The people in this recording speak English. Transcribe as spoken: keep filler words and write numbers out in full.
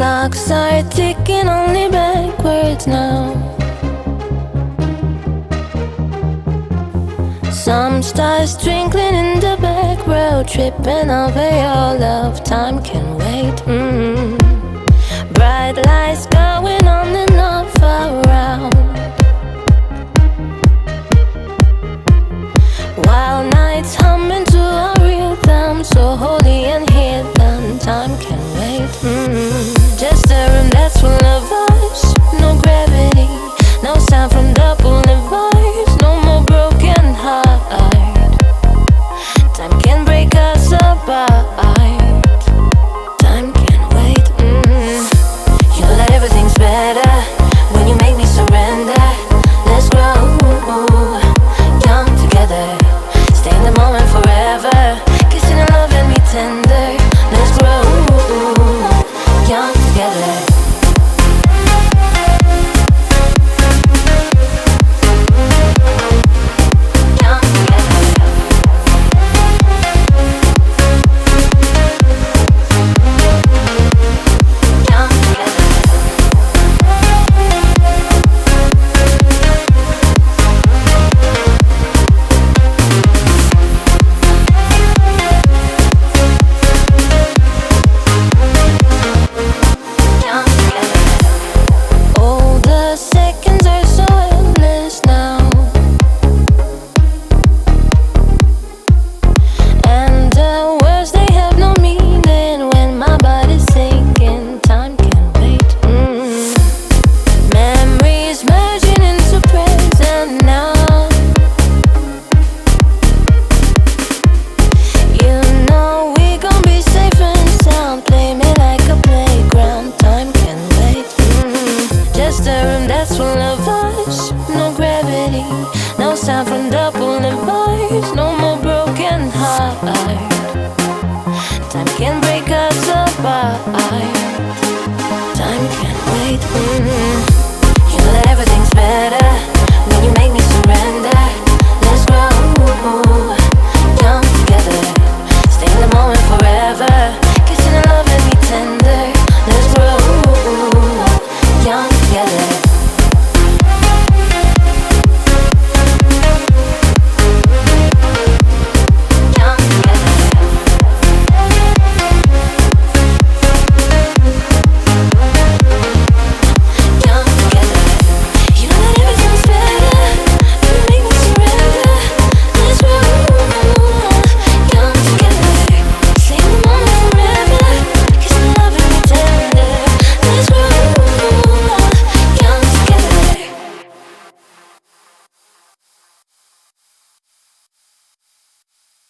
clocks are ticking only backwards now. Some stars twinkling in the back row, tripping over your love. Time can wait. mm. Bright lights going on and off around, wild nights humming to a rhythm so holy and hidden. Time can wait. mm.